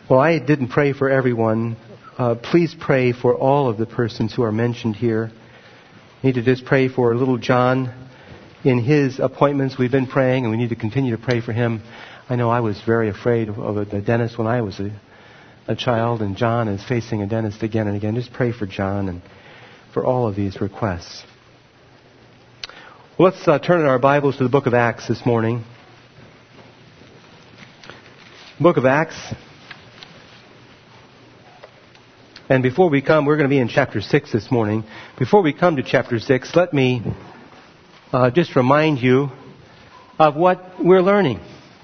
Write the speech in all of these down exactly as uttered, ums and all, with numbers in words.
Well, I didn't pray for everyone. Uh, please pray for all of the persons who are mentioned here. We need to just pray for little John. In his appointments, we've been praying, and we need to continue to pray for him. I know I was very afraid of a dentist when I was a, a child, and John is facing a dentist again and again. Just pray for John and for all of these requests. Well, let's uh, turn in our Bibles to the book of Acts this morning. Book of Acts. And before we come, we're going to be in chapter six this morning. Before we come to chapter six, let me uh, just remind you of what we're learning.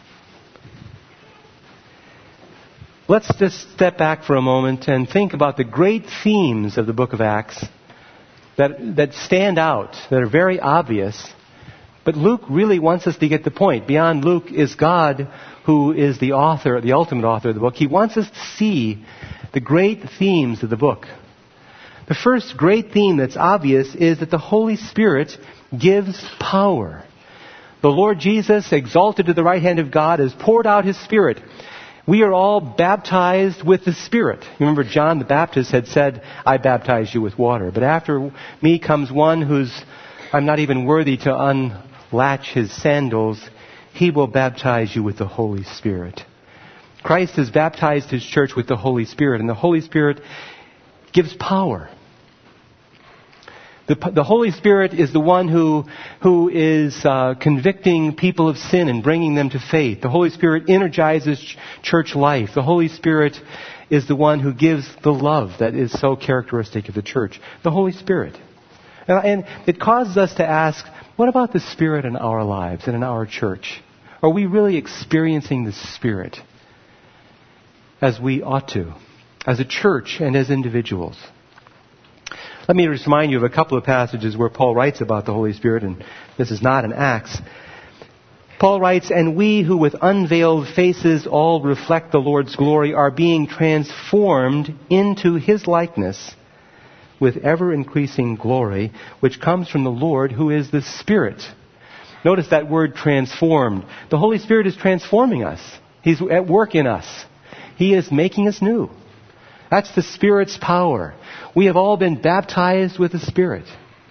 Let's just step back for a moment and think about the great themes of the book of Acts that, that stand out, that are very obvious. But Luke really wants us to get the point. Beyond Luke is God, who is the author, the ultimate author of the book. He wants us to see the great themes of the book. The first great theme that's obvious is that the Holy Spirit gives power. The Lord Jesus, exalted to the right hand of God, has poured out His Spirit. We are all baptized with the Spirit. You remember John the Baptist had said, I baptize you with water. But after me comes one who's, I'm not even worthy to unlatch his sandals. He will baptize you with the Holy Spirit. Christ has baptized His church with the Holy Spirit, and the Holy Spirit gives power. The, the Holy Spirit is the one who, who is uh, convicting people of sin and bringing them to faith. The Holy Spirit energizes ch- church life. The Holy Spirit is the one who gives the love that is so characteristic of the church. The Holy Spirit. And, and it causes us to ask, what about the Spirit in our lives and in our church? Are we really experiencing the Spirit as we ought to, as a church and as individuals? Let me just remind you of a couple of passages where Paul writes about the Holy Spirit, and this is not in Acts. Paul writes, and we who with unveiled faces all reflect the Lord's glory are being transformed into His likeness with ever-increasing glory, which comes from the Lord who is the Spirit. Notice that word transformed. The Holy Spirit is transforming us. He's at work in us. He is making us new. That's the Spirit's power. We have all been baptized with the Spirit.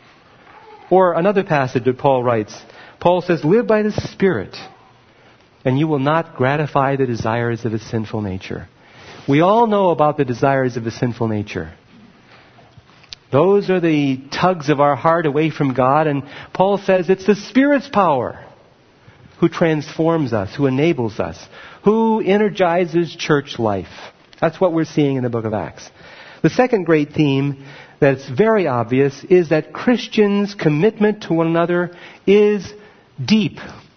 Or another passage that Paul writes, Paul says, live by the Spirit, and you will not gratify the desires of a sinful nature. We all know about the desires of a sinful nature. Those are the tugs of our heart away from God, and Paul says it's the Spirit's power who transforms us, who enables us, who energizes church life. That's what we're seeing in the book of Acts. The second great theme that's very obvious is that Christians' commitment to one another is deep.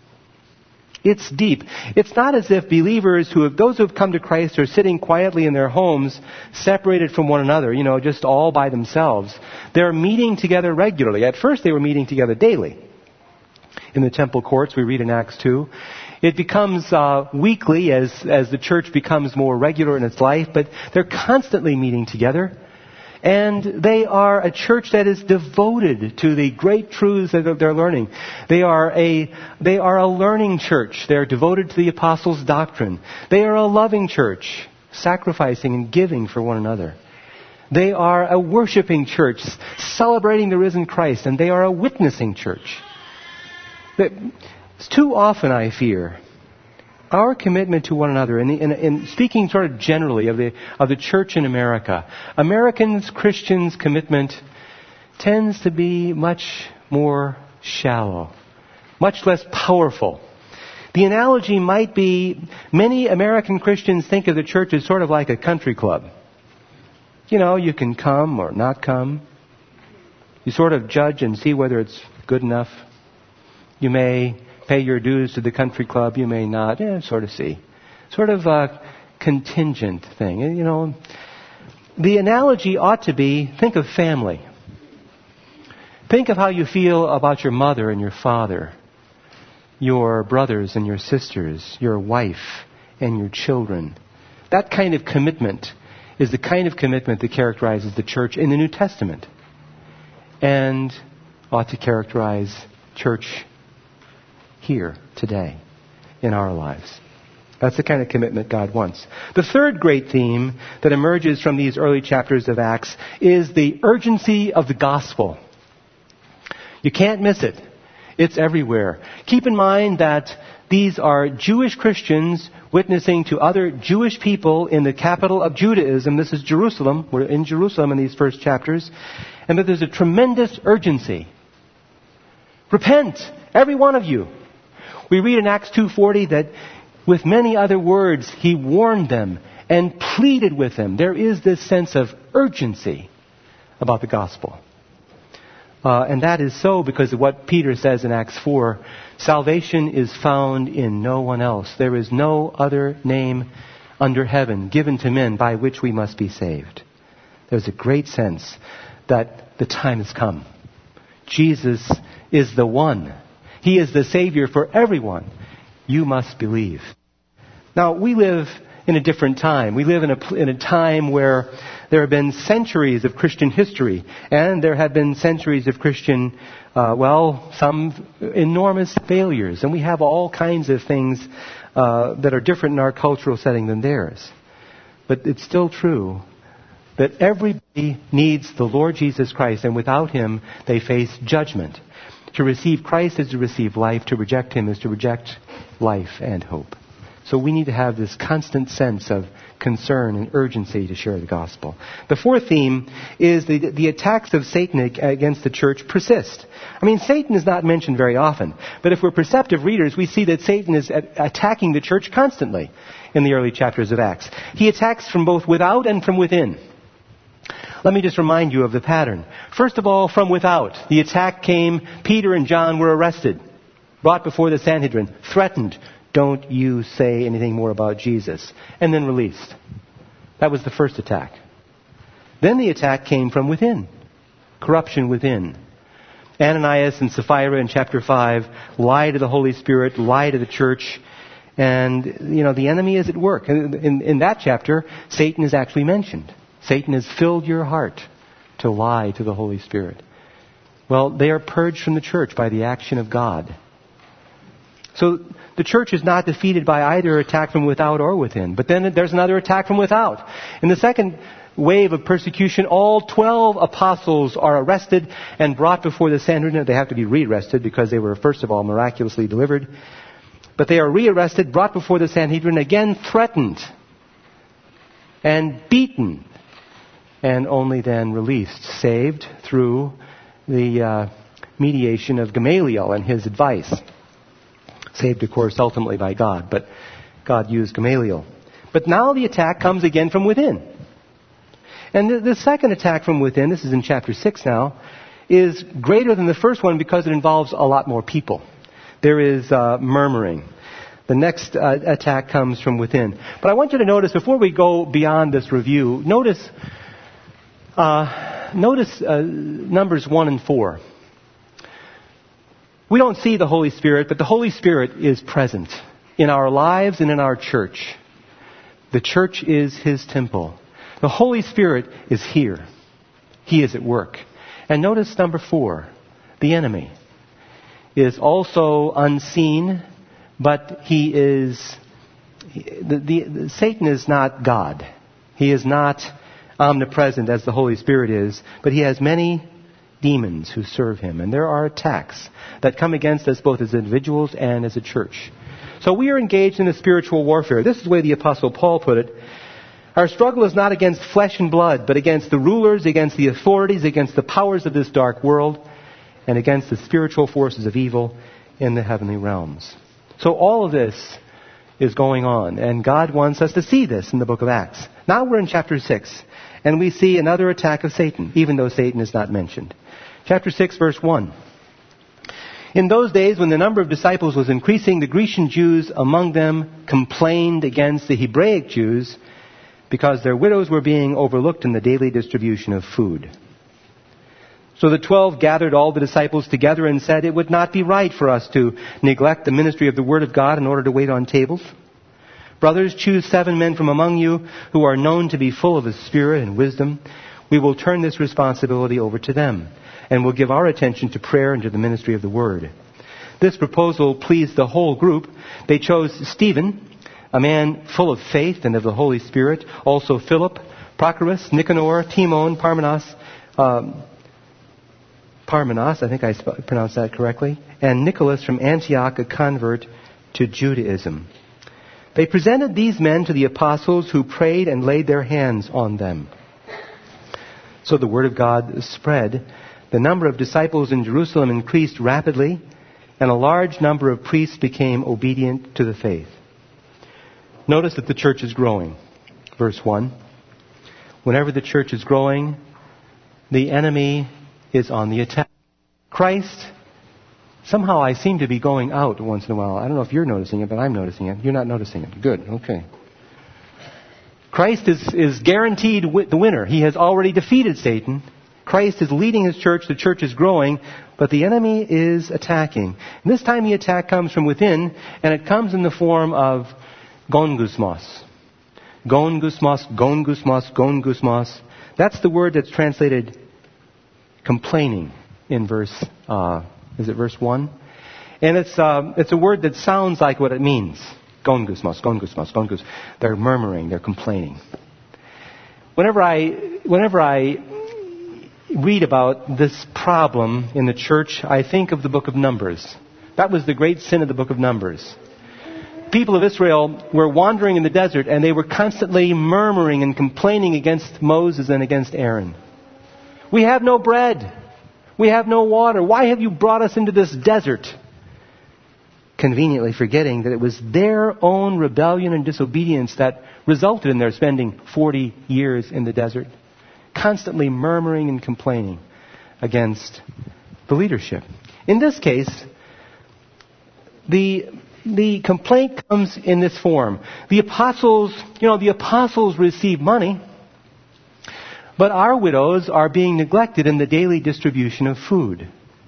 It's deep. It's not as if believers who have, those who have come to Christ are sitting quietly in their homes, separated from one another, you know, just all by themselves. They're meeting together regularly. At first they were meeting together daily. In the temple courts, we read in Acts two. It becomes uh, weekly as, as the church becomes more regular in its life, but they're constantly meeting together. And they are a church that is devoted to the great truths that they're learning. They are a, they are a learning church. They're devoted to the apostles' doctrine. They are a loving church, sacrificing and giving for one another. They are a worshiping church, celebrating the risen Christ, and they are a witnessing church. But too often, I fear, our commitment to one another, and in, in, in speaking sort of generally of the of the church in America, Americans, Christians' commitment tends to be much more shallow, much less powerful. The analogy might be, many American Christians think of the church as sort of like a country club. You know, you can come or not come. You sort of judge and see whether it's good enough. You may pay your dues to the country club, you may not. Yeah, sort of see. Sort of a contingent thing. You know, the analogy ought to be, think of family. Think of how you feel about your mother and your father, your brothers and your sisters, your wife and your children. That kind of commitment is the kind of commitment that characterizes the church in the New Testament and ought to characterize church here today in our lives. That's the kind of commitment God wants. The third great theme that emerges from these early chapters of Acts is the urgency of the gospel. You can't miss it. It's everywhere. Keep in mind that these are Jewish Christians witnessing to other Jewish people in the capital of Judaism. This is Jerusalem. We're in Jerusalem in these first chapters. And that there's a tremendous urgency. Repent, every one of you. We read in Acts two forty that with many other words, he warned them and pleaded with them. There is this sense of urgency about the gospel. Uh, and that is so because of what Peter says in Acts four. Salvation is found in no one else. There is no other name under heaven given to men by which we must be saved. There's a great sense that the time has come. Jesus is the one. He is the Savior for everyone. You must believe. Now, we live in a different time. We live in a, in a time where there have been centuries of Christian history, and there have been centuries of Christian, uh, well, some enormous failures. And we have all kinds of things uh, that are different in our cultural setting than theirs. But it's still true that everybody needs the Lord Jesus Christ, and without Him, they face judgment. To receive Christ is to receive life. To reject Him is to reject life and hope. So we need to have this constant sense of concern and urgency to share the gospel. The fourth theme is the, the attacks of Satan against the church persist. I mean, Satan is not mentioned very often. But if we're perceptive readers, we see that Satan is attacking the church constantly in the early chapters of Acts. He attacks from both without and from within. Let me just remind you of the pattern. First of all, from without. The attack came, Peter and John were arrested, brought before the Sanhedrin, threatened, don't you say anything more about Jesus, and then released. That was the first attack. Then the attack came from within, corruption within. Ananias and Sapphira in chapter five lie to the Holy Spirit, lie to the church, and, you know, the enemy is at work. In, in, in that chapter, Satan is actually mentioned. Satan has filled your heart to lie to the Holy Spirit. Well, they are purged from the church by the action of God. So the church is not defeated by either attack from without or within. But then there's another attack from without. In the second wave of persecution, all twelve apostles are arrested and brought before the Sanhedrin. They have to be re-arrested because they were, first of all, miraculously delivered. But they are re-arrested, brought before the Sanhedrin, again threatened and beaten, and only then released, saved through the uh, mediation of Gamaliel and his advice. Saved, of course, ultimately by God, but God used Gamaliel. But now the attack comes again from within. And the, the second attack from within, this is in chapter six now, is greater than the first one because it involves a lot more people. There is uh, murmuring. The next uh, attack comes from within. But I want you to notice, before we go beyond this review, notice uh, notice uh, Numbers one and four. We don't see the Holy Spirit, but the Holy Spirit is present in our lives and in our church. The church is His temple. The Holy Spirit is here. He is at work. And notice number four, the enemy is also unseen, but he is, the, the, the, Satan is not God. He is not omnipresent as the Holy Spirit is, but he has many demons who serve him. And there are attacks that come against us both as individuals and as a church. So we are engaged in a spiritual warfare. This is the way the Apostle Paul put it. Our struggle is not against flesh and blood, but against the rulers, against the authorities, against the powers of this dark world, and against the spiritual forces of evil in the heavenly realms. So all of this is going on, and God wants us to see this in the book of Acts. Now we're in chapter six, and we see another attack of Satan, even though Satan is not mentioned. Chapter six, verse one. In those days, when the number of disciples was increasing, the Grecian Jews among them complained against the Hebraic Jews because their widows were being overlooked in the daily distribution of food. So the twelve gathered all the disciples together and said, "It would not be right for us to neglect the ministry of the Word of God in order to wait on tables. Brothers, choose seven men from among you who are known to be full of the Spirit and wisdom. We will turn this responsibility over to them, and will give our attention to prayer and to the ministry of the Word." This proposal pleased the whole group. They chose Stephen, a man full of faith and of the Holy Spirit. Also Philip, Prochorus, Nicanor, Timon, Parmenas, um, Parmenas, I think I sp- pronounced that correctly, and Nicholas from Antioch, a convert to Judaism. They presented these men to the apostles, who prayed and laid their hands on them. So the word of God spread. The number of disciples in Jerusalem increased rapidly, and a large number of priests became obedient to the faith. Notice that the church is growing. Verse one. Whenever the church is growing, the enemy is on the attack. Christ, somehow I seem to be going out once in a while. I don't know if you're noticing it, but I'm noticing it. You're not noticing it. Good, okay. Christ is, is guaranteed the winner. He has already defeated Satan. Christ is leading His church. The church is growing, but the enemy is attacking. And this time the attack comes from within, and it comes in the form of gongusmos. Gongusmos, gongusmos, gongusmos. That's the word that's translated complaining in verse, uh, is it verse one? And it's uh, it's a word that sounds like what it means. Gongusmos, gongusmos, gongus. They're murmuring, they're complaining. Whenever I, whenever I read about this problem in the church, I think of the book of Numbers. That was the great sin of the book of Numbers. People of Israel were wandering in the desert, and they were constantly murmuring and complaining against Moses and against Aaron. We have no bread. We have no water. Why have you brought us into this desert? Conveniently forgetting that it was their own rebellion and disobedience that resulted in their spending forty years in the desert, constantly murmuring and complaining against the leadership. In this case, the the complaint comes in this form. The apostles, you know, the apostles receive money, but our widows are being neglected in the daily distribution of food.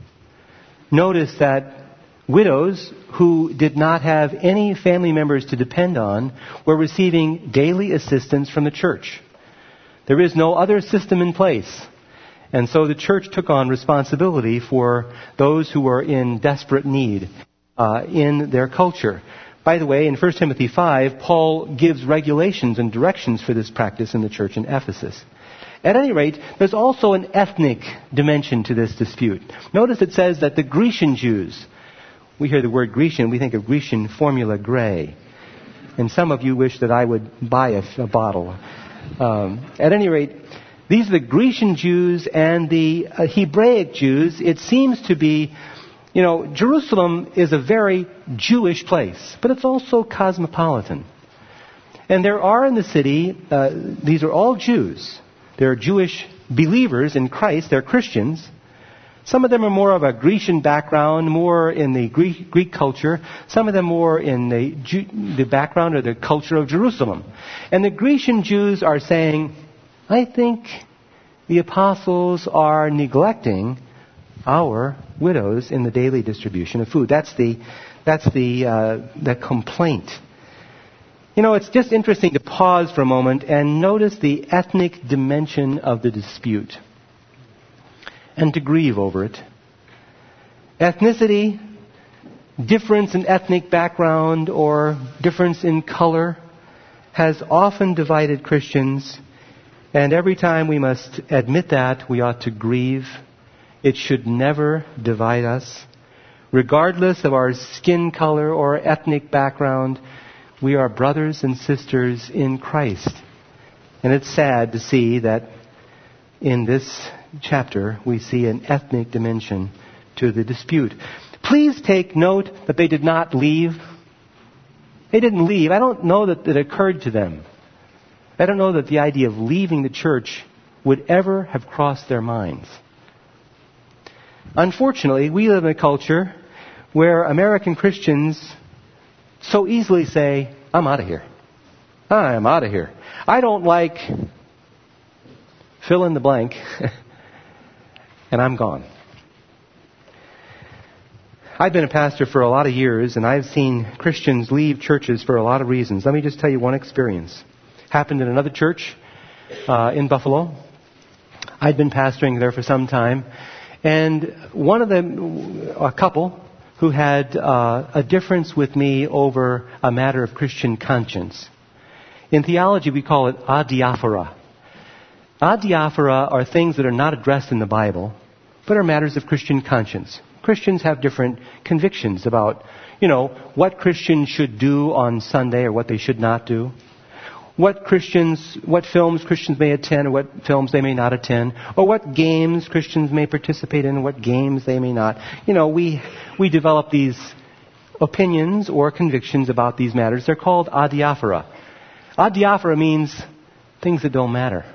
Notice that widows who did not have any family members to depend on were receiving daily assistance from the church. There is no other system in place. And so the church took on responsibility for those who were in desperate need uh, in their culture. By the way, in First Timothy five, Paul gives regulations and directions for this practice in the church in Ephesus. At any rate, there's also an ethnic dimension to this dispute. Notice it says that the Grecian Jews, we hear the word Grecian, we think of Grecian Formula Grey. And some of you wish that I would buy a, a bottle. Um, at any rate, these are the Grecian Jews and the uh, Hebraic Jews. It seems to be, you know, Jerusalem is a very Jewish place, but it's also cosmopolitan. And there are in the city, uh, these are all Jews. They're Jewish believers in Christ. They're Christians. Some of them are more of a Grecian background, more in the Greek, Greek culture. Some of them more in the, the background or the culture of Jerusalem. And the Grecian Jews are saying, I think the apostles are neglecting our widows in the daily distribution of food. That's the, that's the, uh, the complaint. You know, it's just interesting to pause for a moment and notice the ethnic dimension of the dispute and to grieve over it. Ethnicity, difference in ethnic background or difference in color has often divided Christians, and every time we must admit that, we ought to grieve. It should never divide us. Regardless of our skin color or ethnic background, we are brothers and sisters in Christ. And it's sad to see that in this chapter we see an ethnic dimension to the dispute. Please take note that they did not leave. They didn't leave. I don't know that it occurred to them. I don't know that the idea of leaving the church would ever have crossed their minds. Unfortunately, we live in a culture where American Christians so easily say, I'm out of here. I'm out of here. I don't like fill in the blank, and I'm gone. I've been a pastor for a lot of years, and I've seen Christians leave churches for a lot of reasons. Let me just tell you one experience. Happened in another church uh, in Buffalo. I'd been pastoring there for some time, and one of them, a couple, who had uh, a difference with me over a matter of Christian conscience. In theology, we call it adiaphora. Adiaphora are things that are not addressed in the Bible, but are matters of Christian conscience. Christians have different convictions about, you know, what Christians should do on Sunday or what they should not do. What Christians, what films Christians may attend or what films they may not attend. Or what games Christians may participate in and what games they may not. You know, we, we develop these opinions or convictions about these matters. They're called adiaphora. Adiaphora means things that don't matter.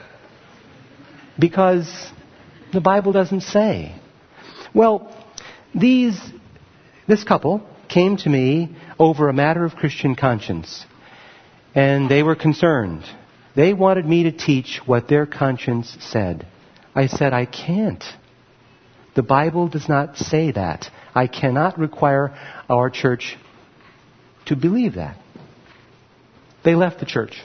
Because the Bible doesn't say. Well, these, this couple came to me over a matter of Christian conscience. And they were concerned. They wanted me to teach what their conscience said. I said, I can't. The Bible does not say that. I cannot require our church to believe that. They left the church.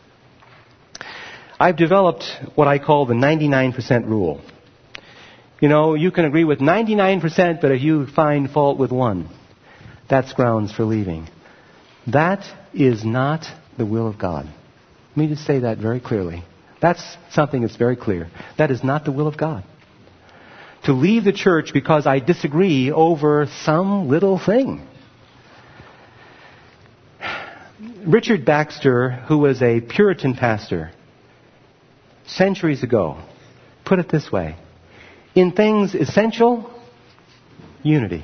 I've developed what I call the ninety-nine percent rule. You know, you can agree with ninety-nine percent, but if you find fault with one, that's grounds for leaving. That is not the will of God. Let me just say that very clearly. That's something that's very clear. That is not the will of God. To leave the church because I disagree over some little thing. Richard Baxter, who was a Puritan pastor centuries ago, put it this way. In things essential, unity.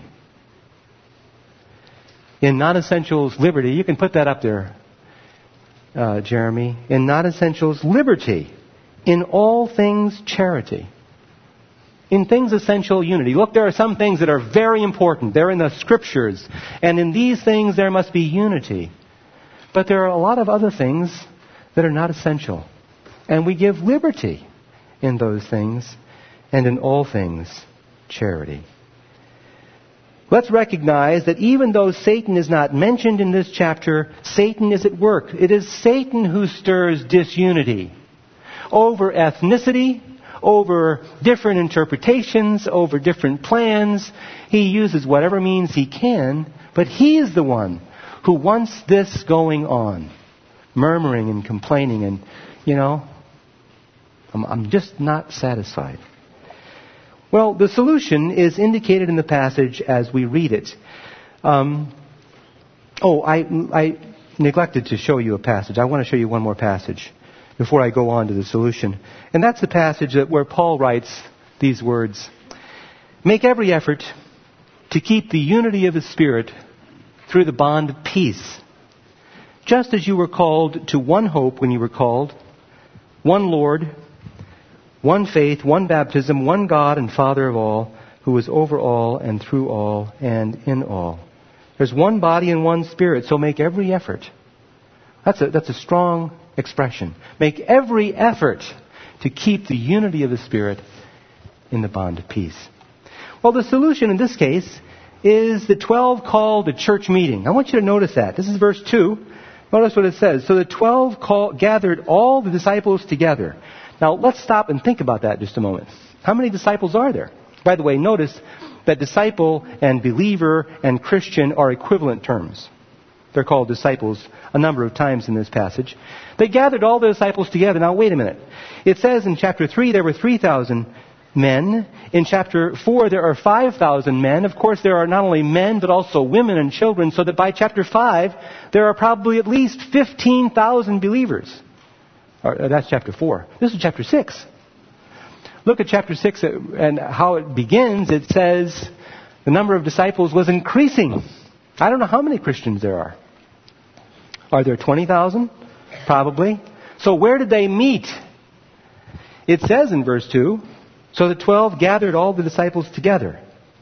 In non-essentials, liberty. You can put that up there, uh, Jeremy. In non-essentials, liberty. In all things, charity. In things essential, unity. Look, there are some things that are very important. They're in the Scriptures. And in these things, there must be unity. But there are a lot of other things that are not essential. And we give liberty in those things. And in all things, charity. Let's recognize that even though Satan is not mentioned in this chapter, Satan is at work. It is Satan who stirs disunity over ethnicity, over different interpretations, over different plans. He uses whatever means he can, but he is the one who wants this going on, murmuring and complaining and, you know, I'm, I'm just not satisfied. Well, the solution is indicated in the passage as we read it. Um, oh, I, I neglected to show you a passage. I want to show you one more passage before I go on to the solution. And that's the passage that, where Paul writes these words. Make every effort to keep the unity of the Spirit through the bond of peace. Just as you were called to one hope when you were called, one Lord, one faith, one baptism, one God and Father of all, who is over all and through all and in all. There's one body and one Spirit, so make every effort. That's a, that's a strong expression. Make every effort to keep the unity of the Spirit in the bond of peace. Well, the solution in this case is the twelve called a church meeting. I want you to notice that. This is verse two. Notice what it says. So the twelve call, gathered all the disciples together. Now, let's stop and think about that just a moment. How many disciples are there? By the way, notice that disciple and believer and Christian are equivalent terms. They're called disciples a number of times in this passage. They gathered all the disciples together. Now, wait a minute. It says in chapter three there were three thousand men. In chapter four there are five thousand men. Of course, there are not only men but also women and children, so that by chapter five there are probably at least fifteen thousand believers. Or, that's chapter four. This is chapter six. Look at chapter six and how it begins. It says the number of disciples was increasing. I don't know how many Christians there are. Are there twenty thousand? Probably. So where did they meet? It says in verse two, so the twelve gathered all the disciples together.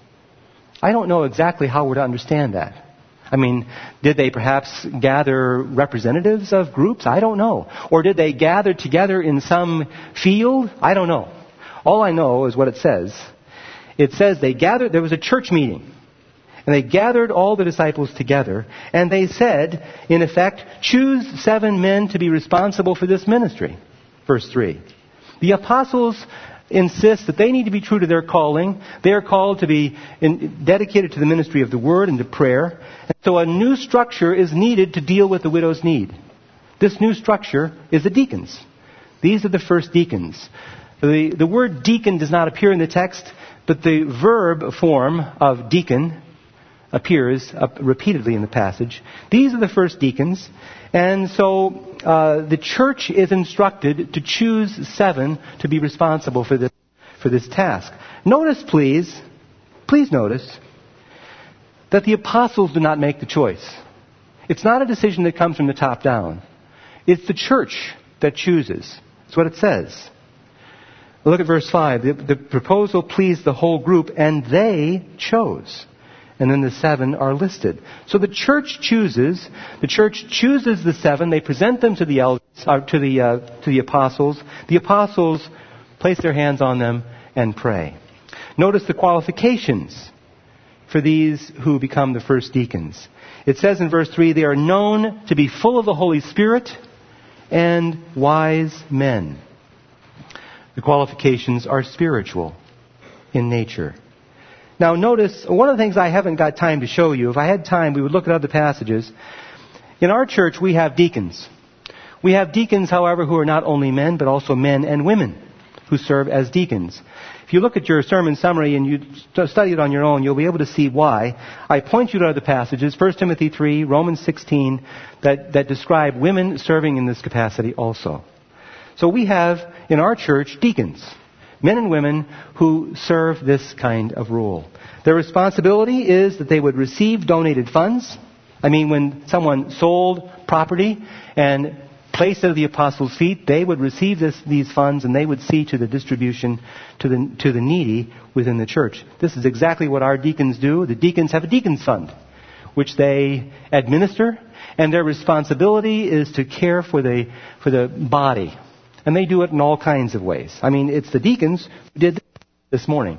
I don't know exactly how we're to understand that. I mean, did they perhaps gather representatives of groups? I don't know. Or did they gather together in some field? I don't know. All I know is what it says. It says they gathered, there was a church meeting. And they gathered all the disciples together. And they said, in effect, choose seven men to be responsible for this ministry. Verse three. The apostles insists that they need to be true to their calling. They are called to be in, dedicated to the ministry of the Word and to prayer. And so a new structure is needed to deal with the widow's need. This new structure is the deacons. These are the first deacons. The, the word deacon does not appear in the text, but the verb form of deacon appears uh, repeatedly in the passage. These are the first deacons. And so uh, the church is instructed to choose seven to be responsible for this, for this task. Notice, please, please notice that the apostles do not make the choice. It's not a decision that comes from the top down. It's the church that chooses. That's what it says. Look at verse five. The, the proposal pleased the whole group, and they chose. And then the seven are listed. So the church chooses. The church chooses the seven. They present them to the elders, uh, to the uh, to the apostles. The apostles place their hands on them and pray. Notice the qualifications for these who become the first deacons. It says in verse three, they are known to be full of the Holy Spirit and wise men. The qualifications are spiritual in nature. Now notice, one of the things I haven't got time to show you, if I had time we would look at other passages. In our church we have deacons. We have deacons, however, who are not only men, but also men and women who serve as deacons. If you look at your sermon summary and you study it on your own, you'll be able to see why. I point you to other passages, First Timothy three, Romans sixteen, that, that describe women serving in this capacity also. So we have in our church deacons. Men and women who serve this kind of role. Their responsibility is that they would receive donated funds. I mean, when someone sold property and placed it at the apostles' feet, they would receive this, these funds and they would see to the distribution to the, to the needy within the church. This is exactly what our deacons do. The deacons have a deacons fund, which they administer, and their responsibility is to care for the, for the body. And they do it in all kinds of ways. I mean, it's the deacons who did this morning.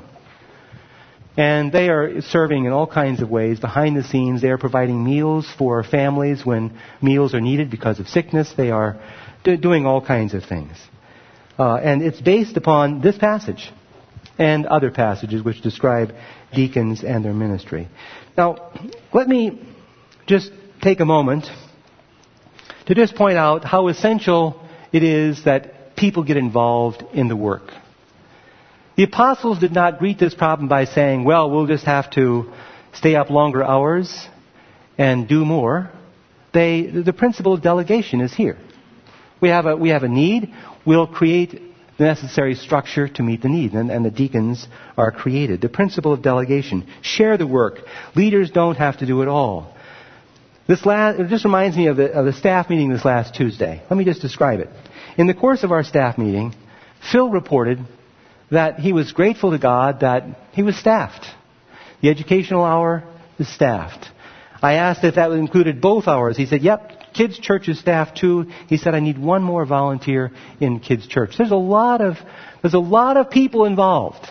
And they are serving in all kinds of ways. Behind the scenes, they are providing meals for families when meals are needed because of sickness. They are do- doing all kinds of things. Uh, and it's based upon this passage and other passages which describe deacons and their ministry. Now, let me just take a moment to just point out how essential it is that people get involved in the work. The apostles did not greet this problem by saying, well, we'll just have to stay up longer hours and do more. They, the principle of delegation is here. We have a, we have a need. We'll create the necessary structure to meet the need. And, and the deacons are created. The principle of delegation. Share the work. Leaders don't have to do it all. This last, it just reminds me of the, of the staff meeting this last Tuesday. Let me just describe it. In the course of our staff meeting, Phil reported that he was grateful to God that he was staffed. The educational hour is staffed. I asked if that included both hours. He said, yep, kids' church is staffed too. He said, I need one more volunteer in kids' church. There's a lot of, there's a lot of people involved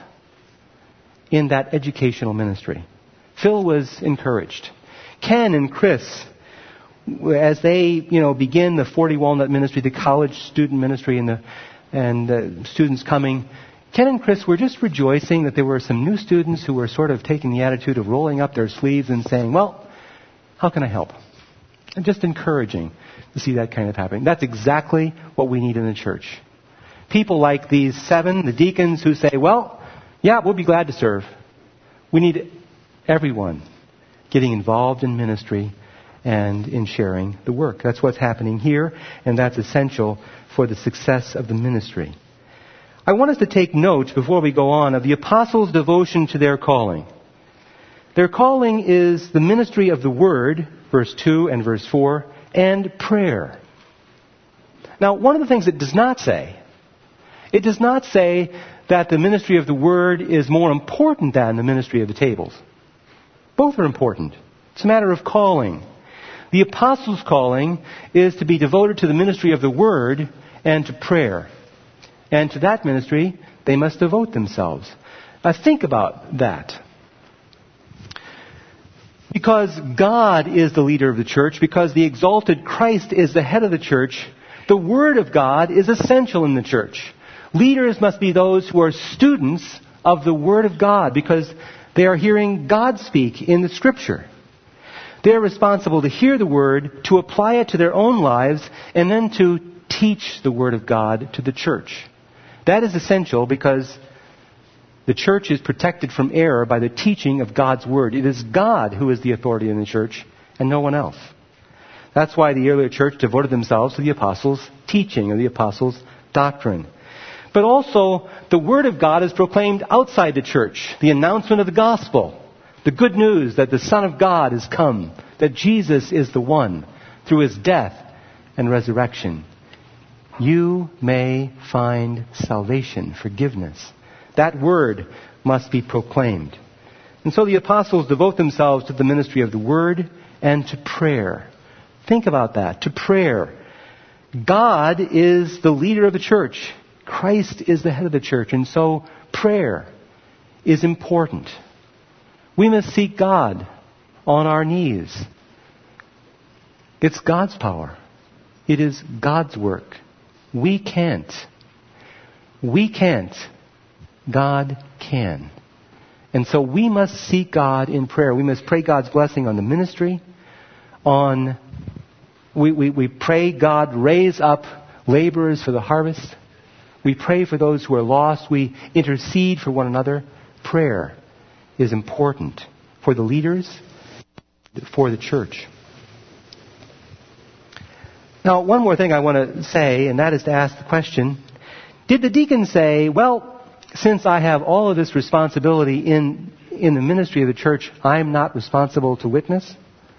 in that educational ministry. Phil was encouraged. Ken and Chris, as they, you know, begin the forty Walnut ministry, the college student ministry, and the and the students coming, Ken and Chris were just rejoicing that there were some new students who were sort of taking the attitude of rolling up their sleeves and saying, well, how can I help? And just encouraging to see that kind of happening. That's exactly what we need in the church. People like these seven, the deacons, who say, well, yeah, we'll be glad to serve. We need everyone getting involved in ministry and in sharing the work. That's what's happening here, and that's essential for the success of the ministry. I want us to take note, before we go on, of the apostles' devotion to their calling. Their calling is the ministry of the Word, verse two and verse four, and prayer. Now, one of the things it does not say, it does not say that the ministry of the Word is more important than the ministry of the tables. Both are important. It's a matter of calling. The apostles' calling is to be devoted to the ministry of the Word and to prayer. And to that ministry, they must devote themselves. Now think about that. Because God is the leader of the church, because the exalted Christ is the head of the church, the Word of God is essential in the church. Leaders must be those who are students of the Word of God because they are hearing God speak in the Scripture. They are responsible to hear the Word, to apply it to their own lives, and then to teach the Word of God to the church. That is essential because the church is protected from error by the teaching of God's Word. It is God who is the authority in the church and no one else. That's why the earlier church devoted themselves to the apostles' teaching or the apostles' doctrine. But also, the Word of God is proclaimed outside the church. The announcement of the gospel. The good news that the Son of God has come. That Jesus is the one through His death and resurrection. You may find salvation, forgiveness. That word must be proclaimed. And so the apostles devote themselves to the ministry of the Word and to prayer. Think about that. To prayer. God is the leader of the church. Christ is the head of the church, and so prayer is important. We must seek God on our knees. It's God's power. It is God's work. We can't. We can't. God can. And so we must seek God in prayer. We must pray God's blessing on the ministry, on we, we, we pray God raise up laborers for the harvest. We pray for those who are lost. We intercede for one another. Prayer is important for the leaders, for the church. Now, one more thing I want to say, and that is to ask the question, did the deacons say, well, since I have all of this responsibility in, in the ministry of the church, I'm not responsible to witness?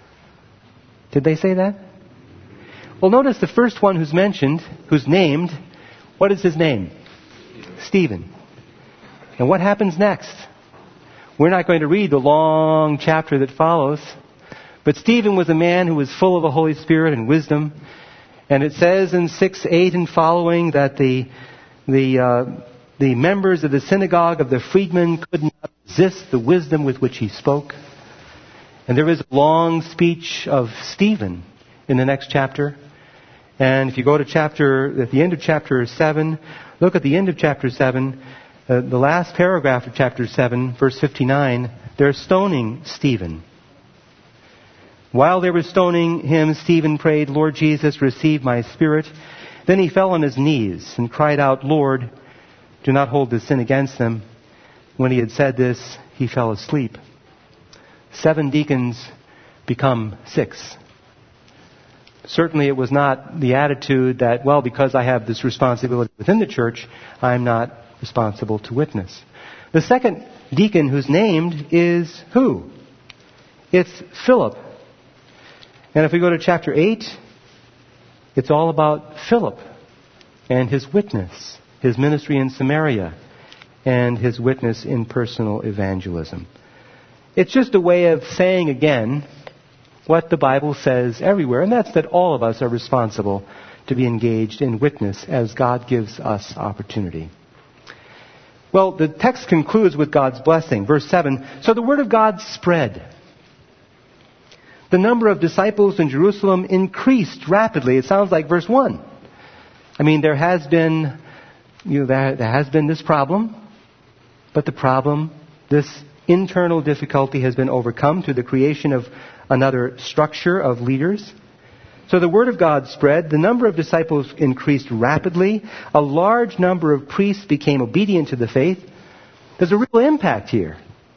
Did they say that? Well, notice the first one who's mentioned, who's named, what is his name? Stephen. And what happens next? We're not going to read the long chapter that follows. But Stephen was a man who was full of the Holy Spirit and wisdom. And it says in six, eight and following that the the uh, the members of the synagogue of the freedmen could not resist the wisdom with which he spoke. And there is a long speech of Stephen in the next chapter. And if you go to chapter, at the end of chapter seven, look at the end of chapter seven, uh, the last paragraph of chapter seven, verse fifty-nine, they're stoning Stephen. While they were stoning him, Stephen prayed, Lord Jesus, receive my spirit. Then he fell on his knees and cried out, Lord, do not hold this sin against them. When he had said this, he fell asleep. Seven deacons become six. Certainly it was not the attitude that, well, because I have this responsibility within the church, I'm not responsible to witness. The second deacon who's named is who? It's Philip. And if we go to chapter eight, it's all about Philip and his witness, his ministry in Samaria, and his witness in personal evangelism. It's just a way of saying again what the Bible says everywhere, and that's that all of us are responsible to be engaged in witness as God gives us opportunity. Well, the text concludes with God's blessing. Verse seven, so the word of God spread. The number of disciples in Jerusalem increased rapidly. It sounds like verse one. I mean, there has been, you know, there, there has been this problem, but the problem, this internal difficulty has been overcome through the creation of another structure of leaders. So the word of God spread. The number of disciples increased rapidly. A large number of priests became obedient to the faith. There's a real impact here.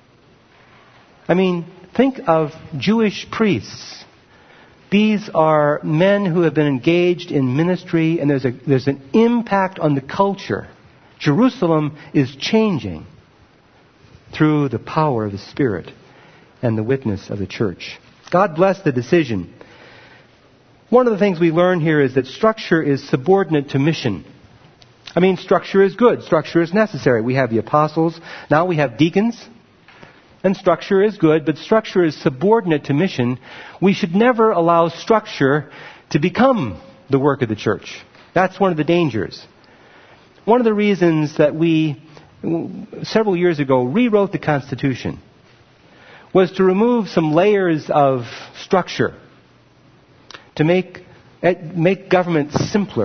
I mean, think of Jewish priests. These are men who have been engaged in ministry, and there's a, there's an impact on the culture. Jerusalem is changing through the power of the Spirit and the witness of the church. God bless the decision. One of the things we learn here is that structure is subordinate to mission. I mean, structure is good. Structure is necessary. We have the apostles. Now we have deacons. And structure is good, but structure is subordinate to mission. We should never allow structure to become the work of the church. That's one of the dangers. One of the reasons that we, several years ago, rewrote the Constitution was to remove some layers of structure, to make make government simpler,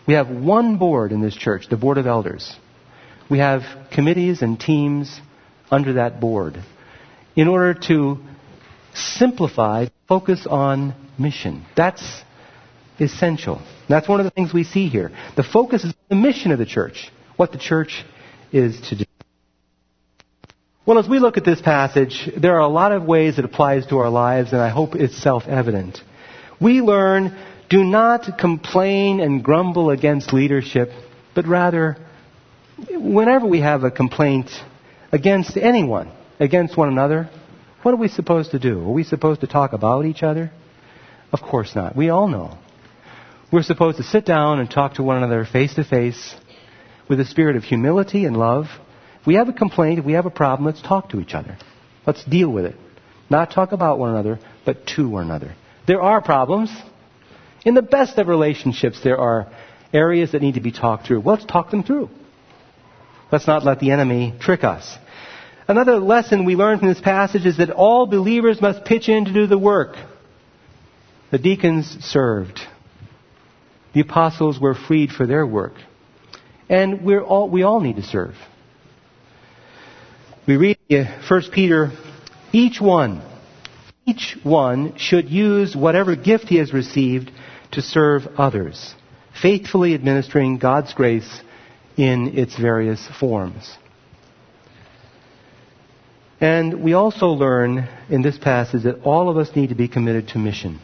We have one board in this church, the Board of Elders. We have committees and teams under that board in order to simplify, focus on mission. That's essential. That's one of the things we see here. The focus is on the mission of the church, what the church is to do. Well, as we look at this passage, there are a lot of ways it applies to our lives, and I hope it's self-evident. We learn, do not complain and grumble against leadership, but rather, whenever we have a complaint against anyone, against one another, what are we supposed to do? Are we supposed to talk about each other? Of course not. We all know. We're supposed to sit down and talk to one another face to face with a spirit of humility and love. If we have a complaint, if we have a problem, let's talk to each other. Let's deal with it. Not talk about one another, but to one another. There are problems. In the best of relationships, there are areas that need to be talked through. Well, let's talk them through. Let's not let the enemy trick us. Another lesson we learn from this passage is that all believers must pitch in to do the work. The deacons served. The apostles were freed for their work. And we're all, we all need to serve. We read in First Peter, each one, each one should use whatever gift he has received to serve others, faithfully administering God's grace in its various forms. And we also learn in this passage that all of us need to be committed to mission.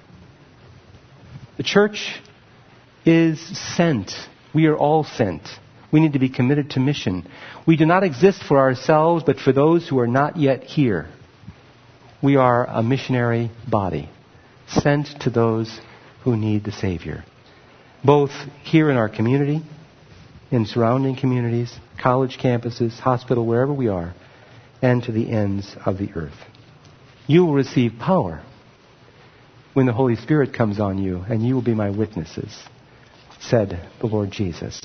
The church is sent. We are all sent. We need to be committed to mission. We do not exist for ourselves, but for those who are not yet here. We are a missionary body, sent to those who need the Savior, both here in our community, in surrounding communities, college campuses, hospital, wherever we are, and to the ends of the earth. You will receive power when the Holy Spirit comes on you, and you will be my witnesses, said the Lord Jesus.